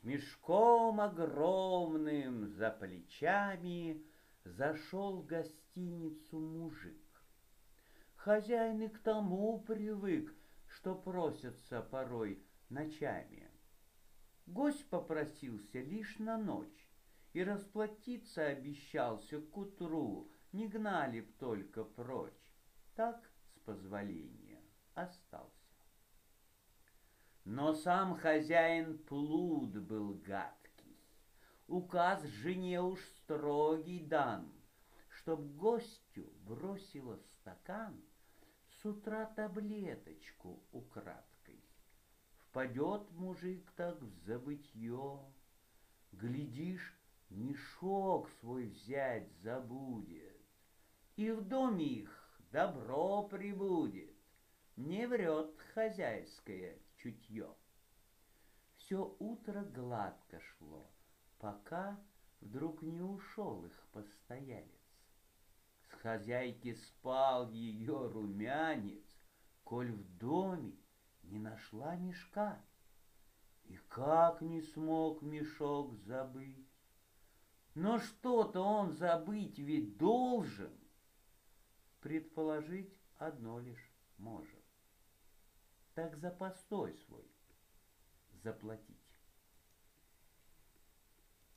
С мешком огромным за плечами зашел в гостиницу мужик. Хозяин и к тому привык, что просятся порой ночами. Гость попросился лишь на ночь и расплатиться обещался к утру, не гнали б только прочь. Так, с позволения, остался. Но сам хозяин плут был гадкий. Указ жене уж строгий дан, чтоб гостю бросила в стакан с утра таблеточку украдкой. Впадет мужик так в забытье, глядишь, мешок свой взять забудет, и в доме их добро прибудет. Не врет хозяйское чутье. Все утро гладко шло, пока вдруг не ушел их постоялец. С хозяйки спал ее румянец, коль в доме не нашла мешка. И как не смог мешок забыть? Но что-то он забыть ведь должен. Предположить одно лишь может. Так за постой свой заплатить.